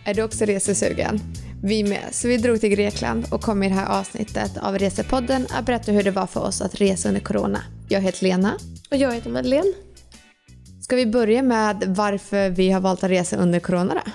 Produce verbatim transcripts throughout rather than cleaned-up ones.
Är du också resesugen? Vi med. Så vi drog till Grekland och kom i det här avsnittet av Resepodden att berätta hur det var för oss att resa under corona. Jag heter Lena. Och jag heter Madeleine. Ska vi börja med varför vi har valt att resa under corona då?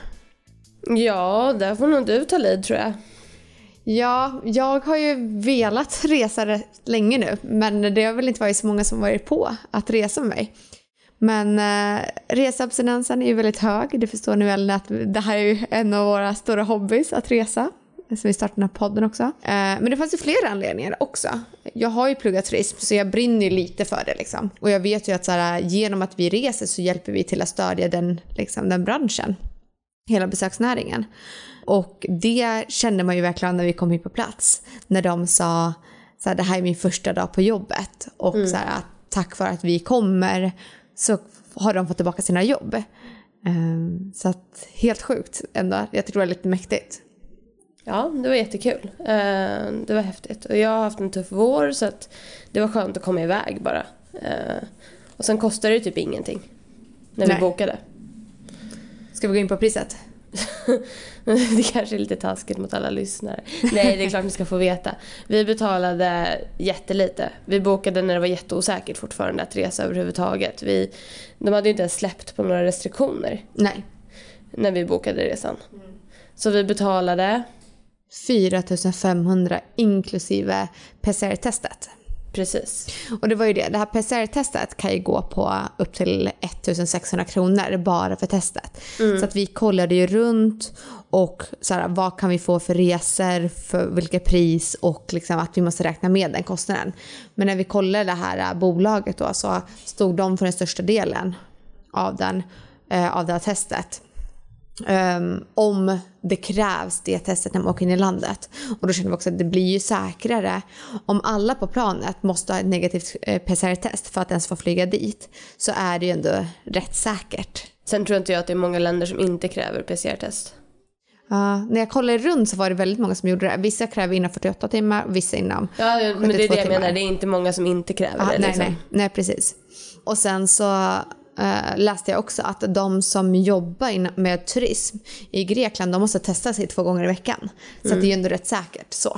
Ja, där får nog du ta lid tror jag. Ja, jag har ju velat resa rätt länge nu. Men det har väl inte varit så många som varit på att resa med mig. Men eh, reseabstinensen är ju väldigt hög. Det förstår ni väl att det här är ju en av våra stora hobbys att resa. Så vi startade den här podden också. Eh, men det fanns ju flera anledningar också. Jag har ju pluggat turism så jag brinner ju lite för det liksom. Och jag vet ju att så här, genom att vi reser så hjälper vi till att stödja den, liksom, den branschen. Hela besöksnäringen. Och det kände man ju verkligen när vi kom hit på plats. När de sa så här, det här är min första dag på jobbet. Och mm. så här, att tack för att vi kommer så har de fått tillbaka sina jobb. Um, så att helt sjukt ändå. Jag tycker det var lite mäktigt. Ja, det var jättekul. Uh, det var häftigt. Och jag har haft en tuff vår så att det var skönt att komma iväg bara. Uh, och sen kostar det typ ingenting när Nej. vi bokade. Ska vi gå in på priset? Det kanske är lite taskigt mot alla lyssnare. Nej, det är klart ni ska få veta. Vi betalade jättelite. Vi bokade när det var jätteosäkert fortfarande att resa överhuvudtaget. Vi, de hade ju inte ens släppt på några restriktioner. Nej. När vi bokade resan. Mm. Så vi betalade fyra tusen femhundra inklusive P C R-testet. Precis. Och det var ju det. Det här P C R-testet kan ju gå på upp till sextonhundra kronor bara för testet. Mm. Så att vi kollade ju runt och så här, vad kan vi få för resor, för vilket pris och liksom att vi måste räkna med den kostnaden. Men när vi kollade det här bolaget då så stod de för den största delen av, den, eh, av det här testet. Um, om det krävs det testet när man åker in i landet. Och då känner vi också att det blir ju säkrare om alla på planet måste ha ett negativt eh, P C R-test för att ens få flyga dit, så är det ju ändå rätt säkert. Sen tror inte jag att det är många länder som inte kräver P C R-test. Uh, när jag kollade runt så var det väldigt många som gjorde det. Vissa kräver inom fyrtioåtta timmar, vissa inom Ja, men det är det jag timmar. menar. Det är inte många som inte kräver uh, det nej, liksom. nej, nej, precis. Och sen så Uh, läste jag också att de som jobbar in- med turism i Grekland, de måste testa sig två gånger i veckan. Så mm. att det är ju ändå rätt säkert så.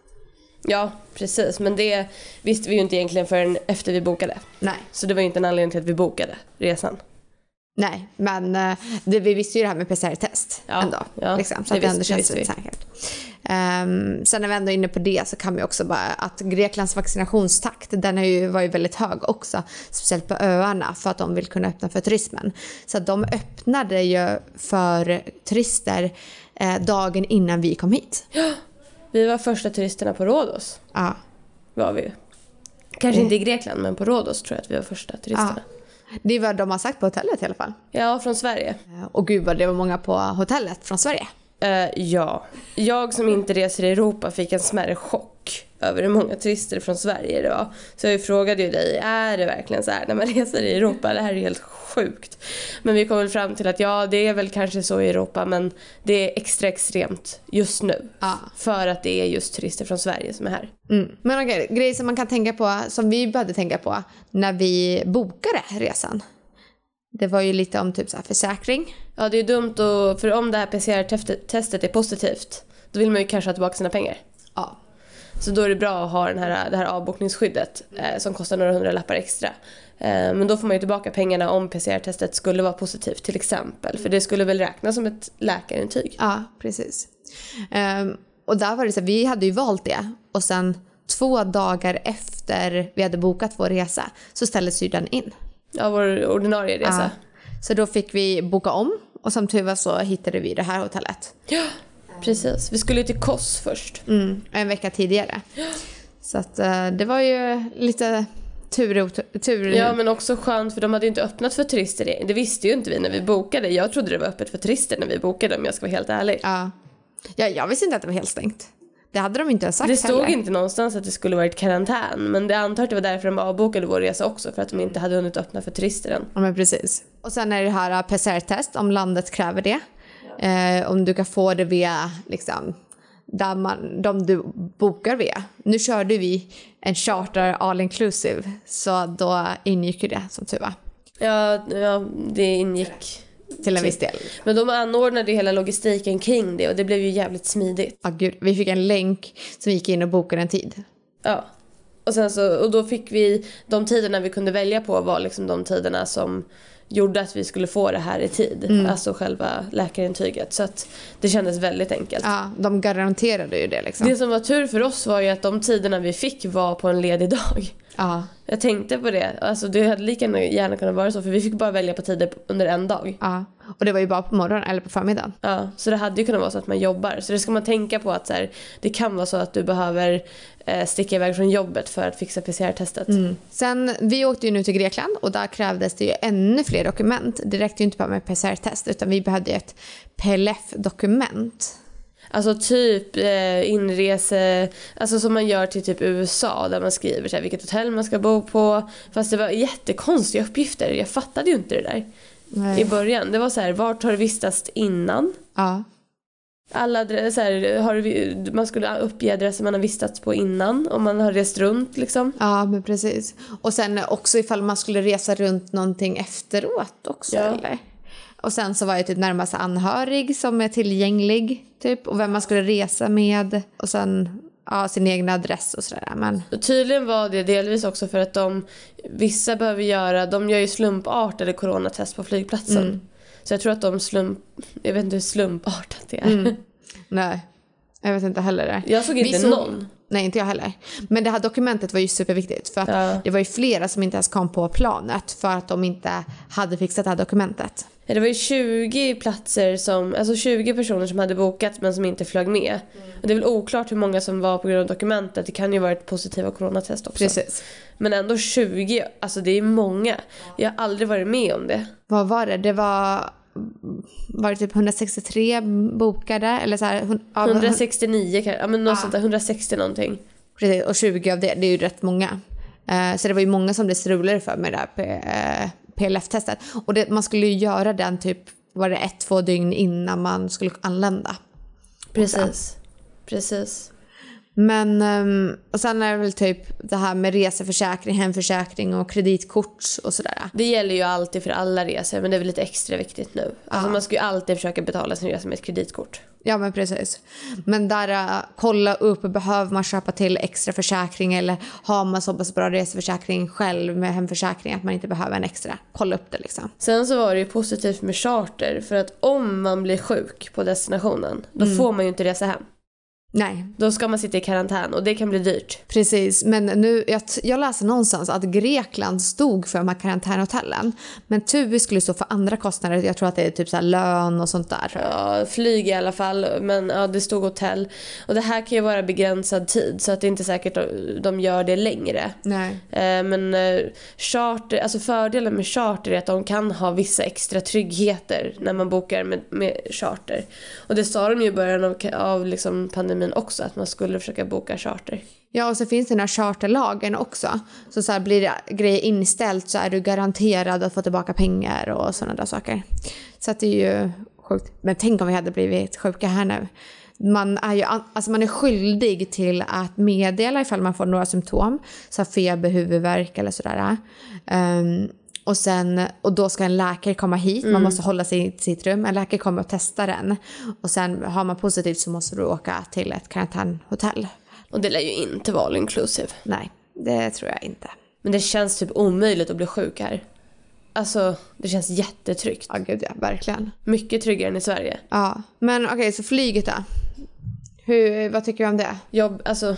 Ja, precis. Men det visste vi ju inte egentligen förrän efter vi bokade. Nej. Så det var ju inte en anledning till att vi bokade resan. Nej, men uh, det, vi visste ju det här med P C R-test ja, ändå. Ja, liksom, så att det ändå känns lite säkert. Um, sen när vi ändå är inne på det så kan vi också bara att Greklands vaccinationstakt, den är ju, var ju väldigt hög också, speciellt på öarna, för att de vill kunna öppna för turismen. Så att de öppnade ju för turister eh, dagen innan vi kom hit. Ja, vi var första turisterna på Rhodos. Ja. Var vi ju. Kanske mm. inte i Grekland, men på Rhodos tror jag att vi var första turisterna. Ja. Det är vad de har sagt på hotellet i alla fall. Ja, från Sverige. Och gud vad det var många på hotellet från Sverige. Uh, ja, jag som inte reser i Europa fick en smärre chock över hur många turister från Sverige det var. Så jag frågade ju dig, är det verkligen så här när man reser i Europa? Det här är helt sjukt. Men vi kom väl fram till att ja, det är väl kanske så i Europa, men det är extra extremt just nu. Ja. För att det är just turister från Sverige som är här. Mm. Men okej, okay, grejer som man kan tänka på, som vi började tänka på när vi bokade resan. Det var ju lite om typ så här försäkring. Ja, det är dumt och för om det här P C R-testet är positivt, då vill man ju kanske ha tillbaka sina pengar. Ja. Så då är det bra att ha den här, det här avbokningsskyddet eh, som kostar några hundra lappar extra. Eh, men då får man ju tillbaka pengarna om P C R-testet skulle vara positivt till exempel. För det skulle väl räknas som ett läkarintyg. Ja, precis. Um, och där var det så, vi hade ju valt det. Och sen två dagar efter vi hade bokat vår resa så ställdes ju den in. Ja, vår ordinarie resa. Ja. Så då fick vi boka om. Och som tur var så hittade vi det här hotellet. Ja, precis. Vi skulle till Kos först. Mm, en vecka tidigare. Ja. Så att uh, det var ju lite tur, tur. Ja, men också skönt för de hade ju inte öppnat för turister. Det visste ju inte vi när vi bokade. Jag trodde det var öppet för turister när vi bokade, om jag ska vara helt ärlig. Ja, ja jag visste inte att det var helt stängt. Det hade de inte ens sagt. Det stod heller. inte någonstans att det skulle varit karantän. Men det antar att det var därför de avbokade vår resa också. För att de inte hade hunnit öppna för turister än. Ja, men precis. Och sen är det här P C R-test om landet kräver det. Ja. Eh, om du kan få det via liksom, där man, de du bokar via. Nu körde vi en charter all inclusive. Så då ingick ju det som tur var. Ja, ja, det ingick till en viss del. Men de anordnade hela logistiken kring det och det blev ju jävligt smidigt. Ja, gud. Vi fick en länk som gick in och bokade en tid. Ja. Och, sen så, och då fick vi, de tiderna vi kunde välja på var liksom de tiderna som gjorde att vi skulle få det här i tid. Mm. Alltså själva läkarintyget. Så att det kändes väldigt enkelt. Ja, de garanterade ju det liksom. Det som var tur för oss var ju att de tiderna vi fick var på en ledig dag. Ja. Jag tänkte på det. Alltså det hade lika gärna kunnat vara så. För vi fick bara välja på tider under en dag. Ja. Och det var ju bara på morgonen eller på förmiddagen. Ja, så det hade ju kunnat vara så att man jobbar. Så det ska man tänka på att så här, det kan vara så att du behöver eh, sticka iväg från jobbet för att fixa P C R-testet. Mm. Sen, vi åkte ju nu till Grekland och där krävdes det ju ännu fler dokument. Det räckte ju inte bara med P C R-test utan vi behövde ett P L F-dokument. Alltså typ eh, inrese, alltså som man gör till typ U S A där man skriver så här, vilket hotell man ska bo på. Fast det var jättekonstiga uppgifter. Jag fattade ju inte det där. Nej. I början. Det var så här, vart har du vistats innan? Ja. Alla adress, så här, har du, man skulle uppge adresser man har vistats på innan om man har rest runt liksom. Ja, men precis. Och sen också ifall man skulle resa runt någonting efteråt också, ja. Eller? Och sen så var det typ närmast anhörig som är tillgänglig typ, och vem man skulle resa med och sen ja, sin egen adress och sådär. Men... Och tydligen var det delvis också för att de vissa behöver göra, de gör ju slumpartade coronatest på flygplatsen. Mm. Så jag tror att de slump, jag vet inte hur slumpartat det är. Mm. Nej, jag vet inte heller det. Jag såg inte såg... någon. Nej, inte jag heller. Men det här dokumentet var ju superviktigt för att ja. Det var ju flera som inte ens kom på planet för att de inte hade fixat det här dokumentet. Ja, det var ju tjugo platser som, alltså tjugo personer som hade bokat men som inte flög med. Mm. Och det är väl oklart hur många som var på grund av dokumentet. Det kan ju vara ett positiva coronatest också. Precis. Men ändå tjugo, alltså det är många. Jag har aldrig varit med om det. Vad var det? Det var... var det typ hundrasextiotre bokade eller så här ja, hundrasextionio kan, ja men något ja. Sånt där, hundrasextio någonting. Precis, och tjugo av det, det är ju rätt många. Uh, så det var ju många som det strulade för med det här P- uh, P L F-testet. Och det, man skulle ju göra den typ, var det ett, två dygn innan man skulle anlända. Precis, precis. Men um, och sen är det väl typ det här med reseförsäkring, hemförsäkring och kreditkort och sådär. Det gäller ju alltid för alla resor, men det är väl lite extra viktigt nu. Alltså ja. Man ska ju alltid försöka betala sin resa med ett kreditkort. Ja, men precis. Men där uh, kolla upp, behöver man köpa till extra försäkring eller har man så pass bra reseförsäkring själv med hemförsäkring att man inte behöver en extra. Kolla upp det liksom. Sen så var det ju positivt med charter för att om man blir sjuk på destinationen, då mm. får man ju inte resa hem. Nej. Då ska man sitta i karantän och det kan bli dyrt. Precis, men nu, jag, jag läste någonstans att Grekland stod för de här karantänhotellen. Men T U I skulle stå för andra kostnader. Jag tror att det är typ så här lön och sånt där. Ja, flyg i alla fall. Men ja, det stod hotell. Och det här kan ju vara begränsad tid så att det är inte säkert att de gör det längre. Nej. Eh, men eh, charter, alltså fördelen med charter är att de kan ha vissa extra tryggheter när man bokar med, med charter. Och det sa de ju i början av, av liksom pandemin också, att man skulle försöka boka charter. Ja, och så finns det den här charterlagen också. Så, så här, blir det grejer inställt så är du garanterad att få tillbaka pengar och sådana där saker. Så att det är ju sjukt. Men tänk om vi hade blivit sjuka här nu. Man är ju alltså man är skyldig till att meddela ifall man får några symptom. Så feber, huvudvärk eller sådär. Um, Och, sen, och då ska en läkare komma hit. Man mm. måste hålla sig i sitt rum. En läkare kommer och testar den. Och sen har man positivt så måste du åka till ett karantänhotell. Och det lär ju inte vara all inclusive. Nej, det tror jag inte. Men det känns typ omöjligt att bli sjuk här. Alltså, det känns jättetryggt. Ja, gud ja, verkligen. Mycket tryggare än i Sverige. Ja, men okej, okay, så flyget då? Hur, vad tycker du om det? Jag, alltså,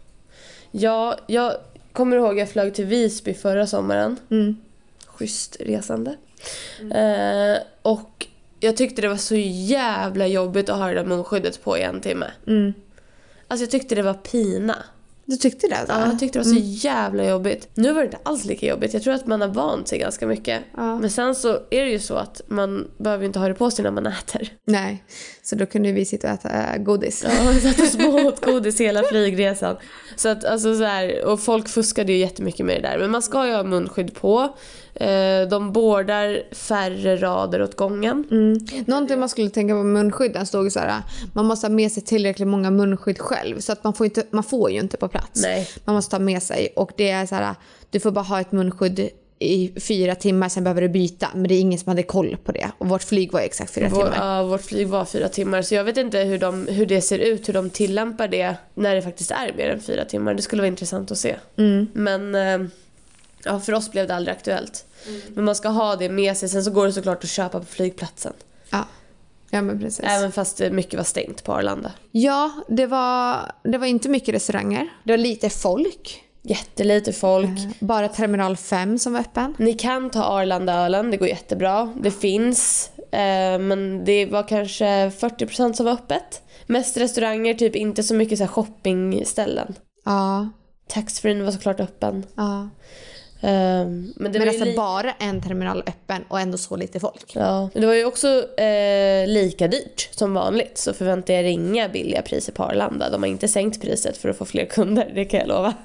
ja, jag kommer ihåg att jag flög till Visby förra sommaren. Mm. Schysst resande. Mm. Eh, och jag tyckte det var så jävla jobbigt att ha det där munskyddet på i en timme. Mm. Alltså jag tyckte det var pina. Du tyckte det? Då? Ja, jag tyckte det var så mm. jävla jobbigt. Nu var det inte alls lika jobbigt. Jag tror att man har vant sig ganska mycket. Ja. Men sen så är det ju så att man behöver inte ha det på sig när man äter. Nej, så då kunde vi sitta och äta godis. Ja, vi satt och små åt godis hela flygresan. Så att, alltså så här, och folk fuskade ju jättemycket med det där. Men man ska ju ha munskydd på. De bordar färre rader åt gången. Mm. Någonting man skulle tänka på med munskydden stod så här: man måste ha med sig tillräckligt många munskydd själv. Så att man får, inte, man får ju inte på plats. Nej. Man måste ta med sig. Och det är så här: du får bara ha ett munskydd i fyra timmar, sen behöver du byta. Men det är ingen som hade koll på det. Och vårt flyg var exakt fyra Vår, timmar. Ja, vårt flyg var fyra timmar. Så jag vet inte hur, de, hur det ser ut, hur de tillämpar det när det faktiskt är mer än fyra timmar. Det skulle vara intressant att se. Mm. Men eh, ja, för oss blev det aldrig aktuellt. Mm. Men man ska ha det med sig. Sen så går det såklart att köpa på flygplatsen. Ja, ja men precis. Även fast mycket var stängt på Arlanda. Ja, det var, det var inte mycket restauranger. Det var lite folk. Jättelite folk. Bara terminal fem som var öppen. Ni kan ta Arlandaölen, det går jättebra. Det finns, eh, men det var kanske fyrtio procent som var öppet. Mest restauranger, typ inte så mycket så här shoppingställen. Ja. Taxfree var såklart öppen. Ja. Um, men det men var alltså li- bara en terminal öppen och ändå så lite folk. Ja, men det var ju också eh, lika dyrt som vanligt. Så förväntar jag ringa billiga priser på Arlanda. De har inte sänkt priset för att få fler kunder, det kan jag lova.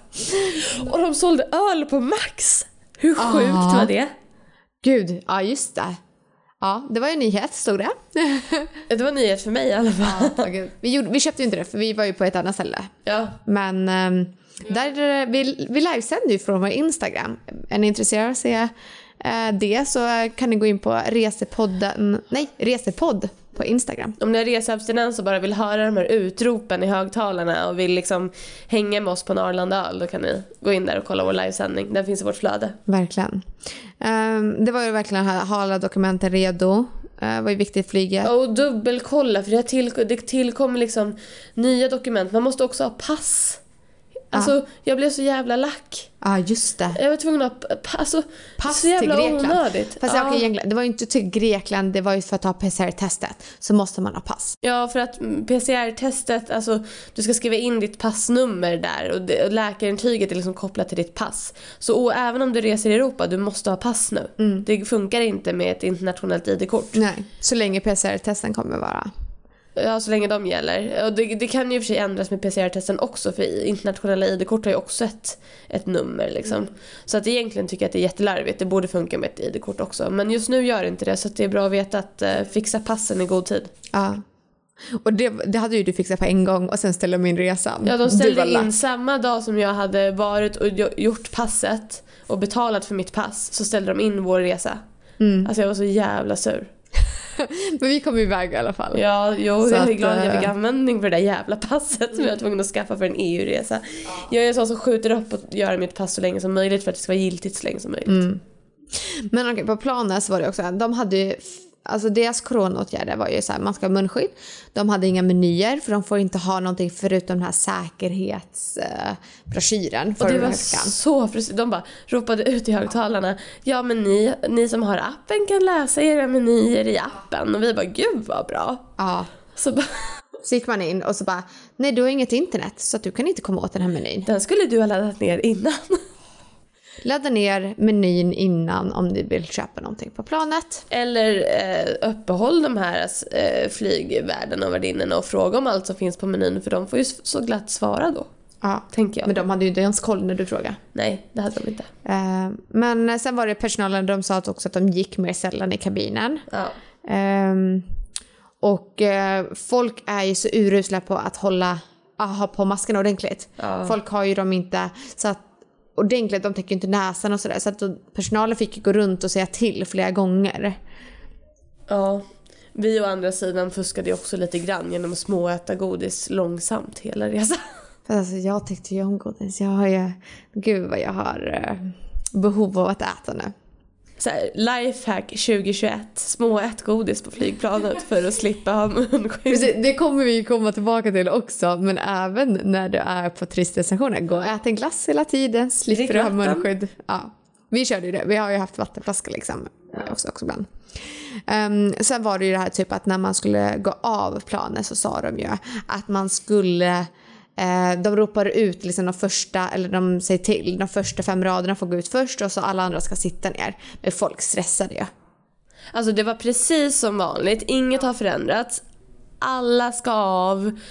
Och de sålde öl på Max. Hur sjukt ah. var det? Gud, ja just det. Ja, det var ju en nyhet, stod det. Det var en nyhet för mig i alla fall. Ja, gud. Vi, gjorde, vi köpte ju inte det för vi var ju på ett annat ställe. Ja. Men um, där, vi, vi livesänder ju från vår Instagram. Är ni intresserade av att se uh, det så kan ni gå in på resepodden, nej, resepodd på Instagram. Om ni har reseabstinens och bara vill höra de här utropen i högtalarna och vill liksom hänga med oss på en Arlandaöl, då kan ni gå in där och kolla vår livesändning. Den finns i vårt flöde. Verkligen. Um, det var ju verkligen att ha alla dokumenten redo. Uh, var ju viktigt flyget. Och dubbelkolla, för det, till, det tillkommer liksom nya dokument. Man måste också ha pass. Alltså, ah. jag blev så jävla lack. Ja, ah, just det. Jag var tvungen att ha alltså, pass så jävla till Grekland. Onödigt. Fast ah. okay, det var ju inte till Grekland, det var ju för att ta P C R-testet. Så måste man ha pass. Ja, för att P C R-testet, alltså du ska skriva in ditt passnummer där. Och, det, och läkarintyget är liksom kopplat till ditt pass. Så och, även om du reser i Europa, du måste ha pass nu. Mm. Det funkar inte med ett internationellt I D-kort. Nej, så länge P C R-testen kommer vara. Ja, så länge de gäller. Och det, det kan ju i och för sig ändras med P C R-testen också. För internationella I D-kort har ju också ett, ett nummer liksom. Mm. Så att egentligen tycker jag att det är jättelarvigt. Det borde funka med ett I D-kort också. Men just nu gör det inte det. Så att det är bra att veta att uh, fixa passen i god tid. Ja. Och det, det hade ju du fixat på en gång och sen ställde de in resan. Ja, de ställde in samma dag som jag hade varit och gjort passet och betalat för mitt pass. Så ställde de in vår resa. Mm. Alltså jag var så jävla sur. Men vi kom iväg i alla fall. Ja, jo, så jag är att, glad att jag fick användning för det där jävla passet som jag var tvungen att skaffa för en E U-resa. Jag är en sån som skjuter upp och gör mitt pass så länge som möjligt för att det ska vara giltigt så länge som möjligt. Mm. Men okej, okay, på planen så var det också, de hade ju, alltså deras coronaåtgärder var ju så här, man ska ha munskydd. De hade inga menyer för de får inte ha någonting förutom den här säkerhetsbroschyren. Uh, och det var så frustrerande. De bara ropade ut i högtalarna. Ja, men ni, ni som har appen kan läsa era menyer i appen. Och vi bara, gud vad bra. Ja. Så bara... Så gick man in och så bara, nej du har inget internet så att du kan inte komma åt den här menyn. Den skulle du ha laddat ner innan. Ladda ner menyn innan om du vill köpa någonting på planet. Eller eh, uppehåll de här eh, flygvärdarna och värdinnorna och fråga om allt som finns på menyn. För de får ju så glatt svara då. Ja, tänker jag. Men de hade ju inte ens koll när du frågade. Nej, det hade de inte. Eh, men sen var det personalen, de sa också att de gick mer sällan i kabinen. Ja. Eh, och eh, folk är ju så urusla på att hålla ha på maskerna ordentligt. Ja. Folk har ju dem inte så att ordentligt, de täcker inte näsan och sådär. Så att personalen fick gå runt och säga till flera gånger. Ja, vi å andra sidan fuskade ju också lite grann genom att småäta godis långsamt hela resan. Alltså, jag tyckte ju om godis. Jag har ju, gud vad jag har eh, behov av att äta nu. Så här, lifehack tjugohundratjugoett, småät godis på flygplanet för att slippa ha munskydd. Det kommer vi komma tillbaka till också, men även när du är på turistdestinationer, gå och ät en glass hela tiden, slipper du ha munskydd. Ja, vi körde ju det, vi har ju haft vattenflaska liksom, ja. också, också ibland. Um, sen var det ju det här typ att när man skulle gå av planen så sa de ju att man skulle de ropar ut liksom de första, eller de säger till, de första fem raderna får gå ut först och så alla andra ska sitta ner. Men folk stressade ju. Alltså det var precis som vanligt, inget har förändrats. Alla ska av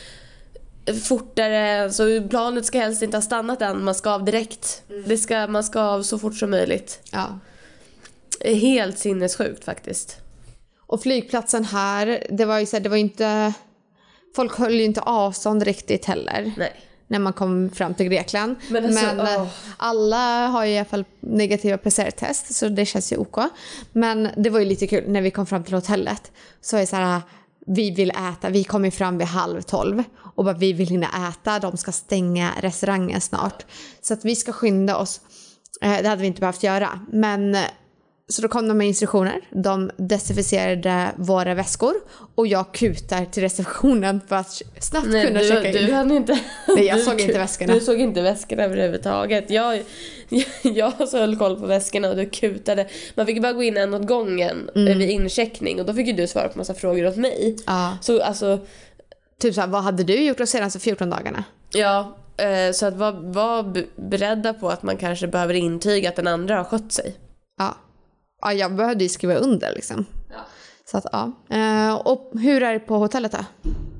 fortare, så planet ska helst inte ha stannat än, man ska av direkt. Mm. Det ska, man ska av så fort som möjligt. Ja. Helt sinnessjukt faktiskt. Och flygplatsen här, det var ju så här, det var inte... Folk höll ju inte avstånd riktigt heller. Nej. när man kom fram till Grekland. Men, alltså, Men åh. alla har ju i alla fall negativa P C R-test, så det känns ju OK. Men det var ju lite kul när vi kom fram till hotellet. Så är det så här, vi vill äta, vi kommer fram vid halv tolv och bara vi vill hinna äta, de ska stänga restaurangen snart. Så att vi ska skynda oss. Eh, det hade vi inte behövt göra. Men så då kom de med instruktioner. De desinficerade våra väskor. Och jag kutar till receptionen för att snabbt Nej, kunna du, checka in. du hann inte. Nej, jag du, såg inte väskorna. Du såg inte väskorna överhuvudtaget. Jag, jag, jag så höll koll på väskorna och du kutade. Man fick bara gå in en åt gången mm. vid incheckning. Och då fick ju du svara på massa frågor åt mig. Ja. Så alltså... Typ så här, vad hade du gjort de senaste fjorton dagarna? Ja, eh, så att vara var beredda på att man kanske behöver intyga att den andra har skött sig. Ja. Ja, jag behövde ju skriva under liksom. Ja. Så att, ja. Eh, och hur är det på hotellet då?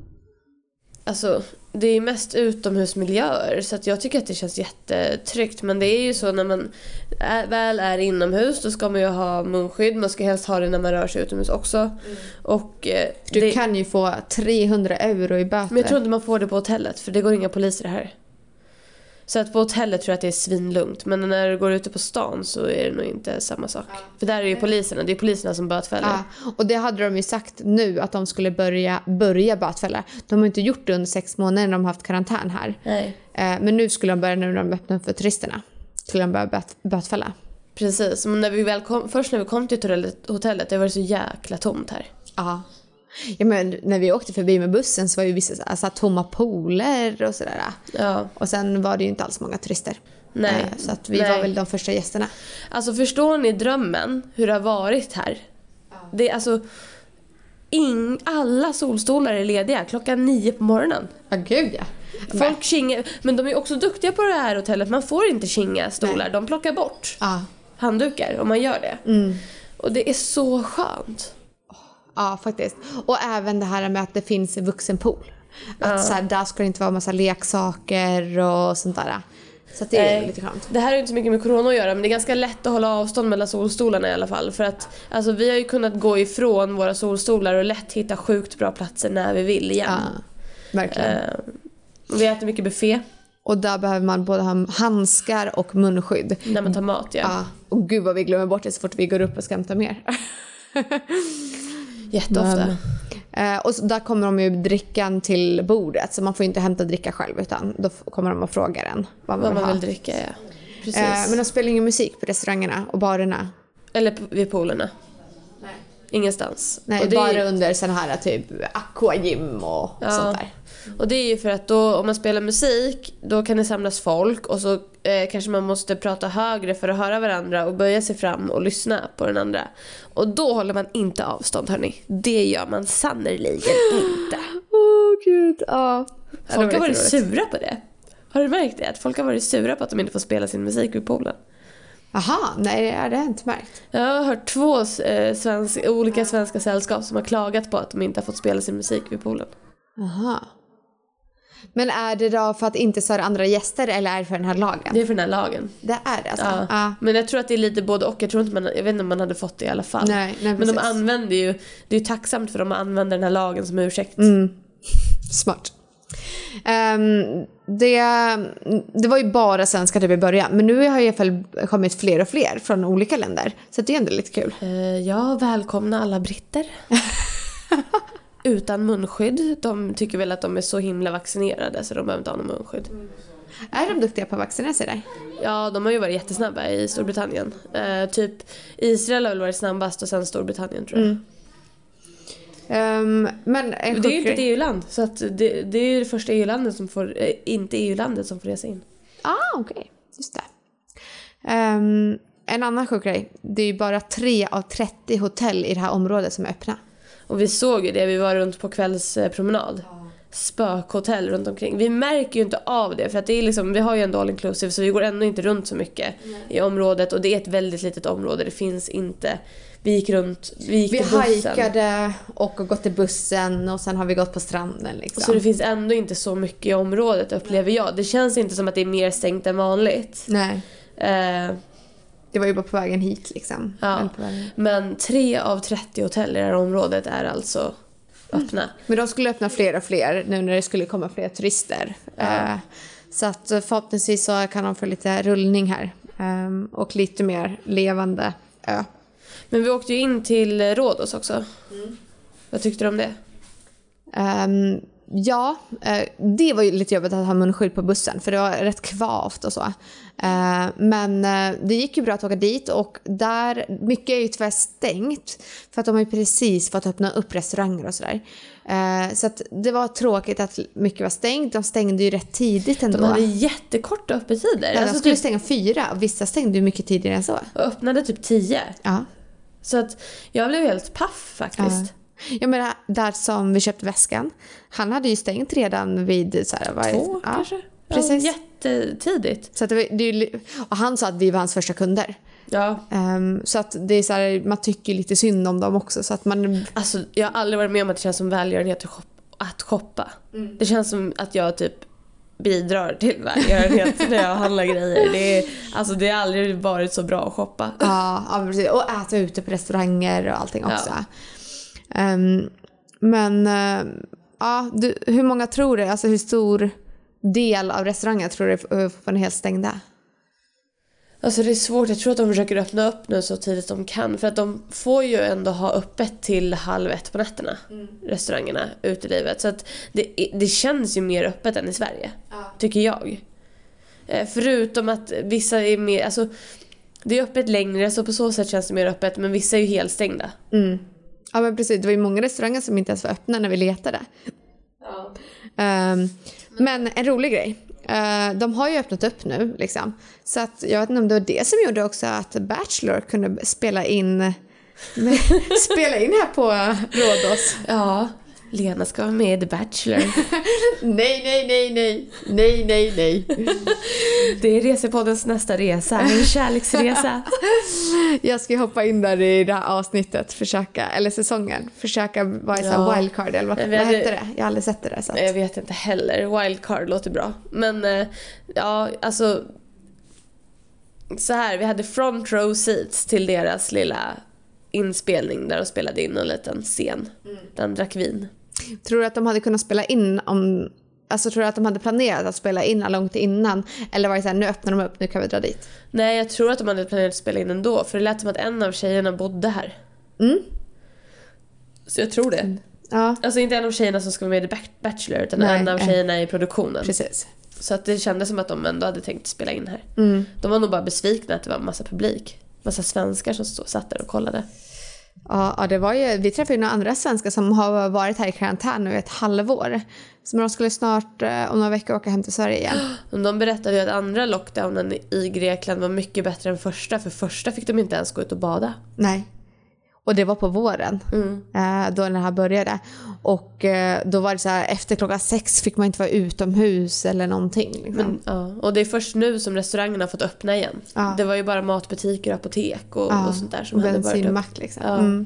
Alltså, det är mest utomhusmiljöer. Så att jag tycker att det känns jättetryggt. Men det är ju så när man är, väl är inomhus, då ska man ju ha munskydd. Man ska helst ha det när man rör sig utomhus också. Mm. Och, eh, du det, kan ju få trehundra euro i böter. Men jag tror inte man får det på hotellet, för det går inga poliser här. Så att på hotellet tror jag att det är svinlugnt. Men när du går ute på stan så är det nog inte samma sak. Ja. För där är ju poliserna. Det är poliserna som bötfäller. Ja. Och det hade de ju sagt nu, att de skulle börja, börja bötfälla. De har inte gjort det under sex månader när de har haft karantän här. Nej. Eh, men nu skulle de börja, när de öppnar för turisterna. Skulle de börja böt, bötfälla. Precis. Men när vi väl kom, först när vi kom till hotellet, det var så jäkla tomt här. Ja. Ja, men när vi åkte förbi med bussen så var ju vissa alltså, tomma pooler och sådär. Ja. Och sen var det ju inte alls många turister. Nej. Så att vi Nej. var väl de första gästerna. Alltså förstår ni drömmen hur det har varit här? Ja. Det är alltså ing, alla solstolar är lediga klockan nio på morgonen. Ja, gud ja. Folk kingar, men de är också duktiga på det här hotellet. Man får inte kinga stolar. Nej. De plockar bort ja. handdukar om man gör det. Mm. Och det är så skönt. Ja, faktiskt. Och även det här med att det finns en vuxenpool. Att ja. så här, där ska det inte vara massa leksaker och sånt där. Så att det är lite skönt. Det här är inte så mycket med corona att göra, men det är ganska lätt att hålla avstånd mellan solstolarna i alla fall. För att alltså, vi har ju kunnat gå ifrån våra solstolar och lätt hitta sjukt bra platser när vi vill igen. Ja, verkligen. Uh, vi äter mycket buffé. Och där behöver man både ha handskar och munskydd. När man tar mat, ja. ja. Och gud vad vi glömmer bort det så fort vi går upp och ska hämta mer. Jätteofta. Men, eh, och så där kommer de ju drickan till bordet. Så man får inte hämta dricka själv, utan då kommer de att fråga en vad man, vad vill, man ha. vill dricka, ja. Precis. Eh, men de spelar ingen musik på restaurangerna och barerna. Eller vid poolerna. Nej. Ingenstans. Nej, och det bara är... under sån här typ aquagym och ja. sånt där. Och det är ju för att då, om man spelar musik, då kan det samlas folk och så eh, kanske man måste prata högre för att höra varandra och böja sig fram och lyssna på den andra. Och då håller man inte avstånd, hörni. Det gör man sannerligen inte. Åh oh, gud, ja. Folk har varit sura på det. Har du märkt det? Att folk har varit sura på att de inte får spela sin musik vid poolen. Aha, nej det har jag inte märkt. Jag har hört två eh, svensk, olika svenska sällskap som har klagat på att de inte har fått spela sin musik vid poolen. Aha. Men är det då för att inte störa andra gäster eller är det för den här lagen? Det är för den här lagen. Det är det alltså? Ja. Ja. Men jag tror att det är lite både och. Jag tror inte man, jag vet inte om man hade fått det i alla fall. Nej, nej, men de använder ju, det är ju tacksamt för dem att använda den här lagen som ursäkt. Mm. Smart. Um, det, det var ju bara svenskar typ i början. Men nu har i alla fall kommit fler och fler från olika länder. Så det är ändå lite kul. Uh, ja, välkomna alla britter. Utan munskydd. De tycker väl att de är så himla vaccinerade så de behöver inte ha någon munskydd. Mm. Är de duktiga på att vaccinera sig där? Ja, de har ju varit jättesnabba i Storbritannien. Uh, typ Israel har väl varit snabbast och sen Storbritannien tror jag. Mm. Um, men det är ju inte ett E U-land. Så att det, det är ju det första E U-landet som får, äh, inte E U-landet som får resa in. Ah, okej. Okay. Just det. Um, en annan sjuk grej. Det är ju bara tre av trettio hotell i det här området som är öppna. Och vi såg ju det, vi var runt på kvällspromenad. Spökhotell runt omkring. Vi märker ju inte av det för att det är liksom, vi har ju ändå all inclusive så vi går ändå inte runt så mycket mm. i området och det är ett väldigt litet område, det finns inte. Vi gick runt, vi gick vi till bussen. Vi hajkade och gått till bussen och sen har vi gått på stranden liksom. Så det finns ändå inte så mycket i området upplever jag. Det känns inte som att det är mer stängt än vanligt. Nej. Eh, Det var ju bara på vägen hit liksom. Ja. Men tre av trettio hotell i det här området är alltså öppna. Mm. Men de skulle öppna fler och fler nu när det skulle komma fler turister. Ja. Uh, Så att förhoppningsvis så kan de få lite rullning här. Um, och lite mer levande ö. Men vi åkte ju in till Rhodos också. Mm. Vad tyckte du om det? Um, ja, uh, det var ju lite jobbigt att ha munskydd på bussen. För det var rätt kvavt och så. Uh, men uh, det gick ju bra att åka dit. Och där, mycket är ju tyvärr stängt. För att de har ju precis fått öppna upp restauranger och sådär. Uh, så att det var tråkigt att mycket var stängt. De stängde ju rätt tidigt ändå. De hade jättekorta öppettider. Ja, alltså de skulle typ... stänga fyra. Och vissa stängde ju mycket tidigare än så. Och öppnade typ tio. Ja. Så att jag blev helt paff faktiskt. Ja. Jag menar, där som vi köpte väskan. Han hade ju stängt redan vid... Så här, var Två ja, kanske? Precis. Ja, jättetidigt. Så att det, var- det, är ju- och han sa att vi var hans första kunder. Ja. Ehm, så att det är så här, man tycker lite synd om dem också. Så att man... Alltså, jag har aldrig varit med om att det känns som välgörenhet att shoppa. Att shoppa. Mm. Det känns som att jag typ bidrar till välgörenhet när jag handlar grejer. Det är, alltså, det har aldrig varit så bra att shoppa. Ja, ja, precis. Och äta ute på restauranger och allting också. Ja. Ehm, men uh, ja, du, hur många tror du? Alltså hur stor del av restaurangen tror du är fortfarande helt stängda? Alltså det är svårt. Jag tror att de försöker öppna upp nu så tidigt de kan. För att de får ju ändå ha öppet till halv ett på nätterna. Mm. Restaurangerna, utelivet. Så att det, det känns ju mer öppet än i Sverige. Ja. Tycker jag. Eh, förutom att vissa är mer... Alltså, det är öppet längre så på så sätt känns det mer öppet. Men vissa är ju helt stängda. Mm. Ja men precis. Det var ju många restauranger som inte ens var öppna när vi letade. Ja. Um, men en rolig grej. Uh, de har ju öppnat upp nu liksom. Så att jag vet inte om det var det som gjorde också att Bachelor kunde spela in spela in här på Rhodos. Ja, Lena ska vara med i The Bachelor. nej, nej, nej, nej. Nej, nej, nej. Det är resepoddens nästa resa, en kärleksresa. Jag ska hoppa in där i det här avsnittet, försöka, eller säsongen, försöka vara ja. så wildcard, eller vad, vad heter det? Jag har aldrig sett det där. Så att... Jag vet inte heller, wildcard låter bra. Men ja, alltså så här, vi hade front row seats till deras lilla inspelning där de spelade in en liten scen. Mm. Den drack vin. Tror du att de hade kunnat spela in om... Alltså tror du att de hade planerat att spela in långt innan? Eller var det så här, nu öppnar de upp, nu kan vi dra dit? Nej, jag tror att de hade planerat att spela in ändå. För det lät som att en av tjejerna bodde här. Mm. Så jag tror det. Mm. Ja. Alltså inte en av tjejerna som ska vara med i Bachelor, utan Nej, en av tjejerna i produktionen. Precis. Så att det kändes som att de ändå hade tänkt spela in här. Mm. De var nog bara besvikna att det var en massa publik. Massa svenskar som stod, satt där och kollade. Ja, ja, det var ju, vi träffade ju några andra svenskar som har varit här i karantän nu ett halvår. Så de skulle snart eh, om några veckor åka hem till Sverige igen. De berättade ju att andra lockdownen i Grekland var mycket bättre än första. För första fick de inte ens gå ut och bada. Nej. Och det var på våren. Mm. Eh, då när det här började. Och eh, då var det så här, efter klockan sex fick man inte vara utomhus eller någonting. Liksom. Men, ja. Och det är först nu som restaurangerna har fått öppna igen. Ja. Det var ju bara matbutiker, apotek och, ja. och sånt där som hade varit upp. Liksom. Ja. Mm.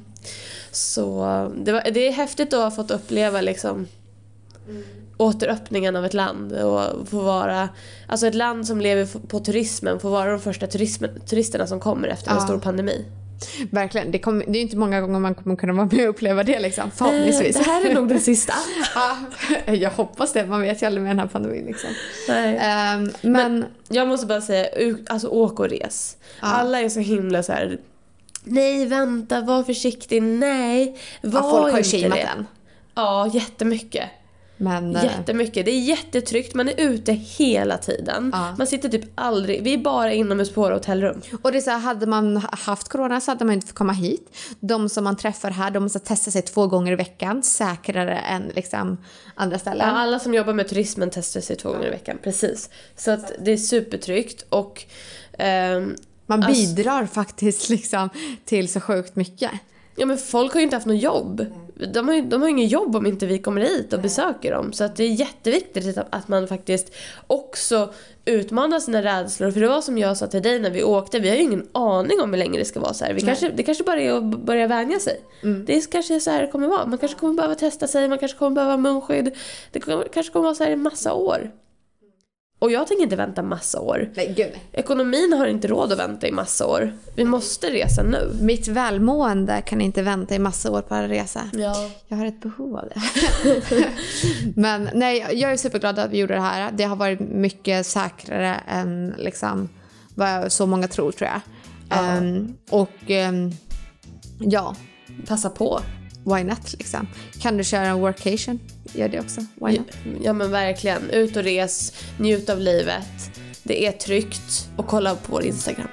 Så det, var, det är häftigt att ha fått uppleva liksom mm. återöppningen av ett land och få vara, alltså ett land som lever på turismen får vara de första turismen, turisterna som kommer efter en ja. stor pandemi. Verkligen, det, kom, det är ju inte många gånger man kommer kunna vara med och uppleva det liksom, förhoppningsvis. Det här är nog den sista. Ja, jag hoppas det, man vet ju aldrig med den här pandemin liksom. Nej. Um, men... men jag måste bara säga, alltså åk och res. Ja. Alla är så himla så här. Nej, vänta, var försiktig. Nej, var ja, folk har inte ju det. Den. Ja, jättemycket. Men, jättemycket. Det är jättetryggt. Man är ute hela tiden. Ja. Man sitter typ aldrig... Vi är bara inomhus på våra hotellrum. Och det är så här, hade man haft corona så hade man inte fått komma hit. De som man träffar här, de måste testa sig två gånger i veckan. Säkrare än liksom andra ställen. Ja, alla som jobbar med turismen testar sig två gånger i veckan. Precis. Så att det är supertryggt. Och... Ehm, man bidrar alltså, faktiskt liksom till så sjukt mycket. Ja, men folk har ju inte haft något jobb. De har ju de har ingen jobb om inte vi kommer hit och besöker dem. Så att det är jätteviktigt att man faktiskt också utmanar sina rädslor. För det var som jag sa till dig när vi åkte. Vi har ju ingen aning om hur länge det ska vara så här. Vi kanske, det kanske bara är att börja vänja sig. Mm. Det är kanske så här det kommer vara. Man kanske kommer behöva testa sig. Man kanske kommer behöva munskydd. Det kanske kommer vara så här i massa år. Och jag tänker inte vänta massa år. Nej, gud. Ekonomin har inte råd att vänta i massa år. Vi måste resa nu. Mitt välmående kan inte vänta i massa år på att resa. Ja. Jag har ett behov av det. Men nej, jag är superglad att vi gjorde det här. Det har varit mycket säkrare än liksom, vad så många tror, tror jag. Ja. Um, och um, ja, Passa på. why not liksom. Kan du köra en workation? Gör det också. Why not? Ja, ja men verkligen. Ut och res. Njut av livet. Det är tryggt. Och kolla på vår Instagram.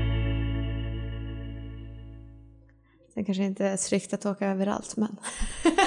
Det kanske inte är tryggt att åka överallt, men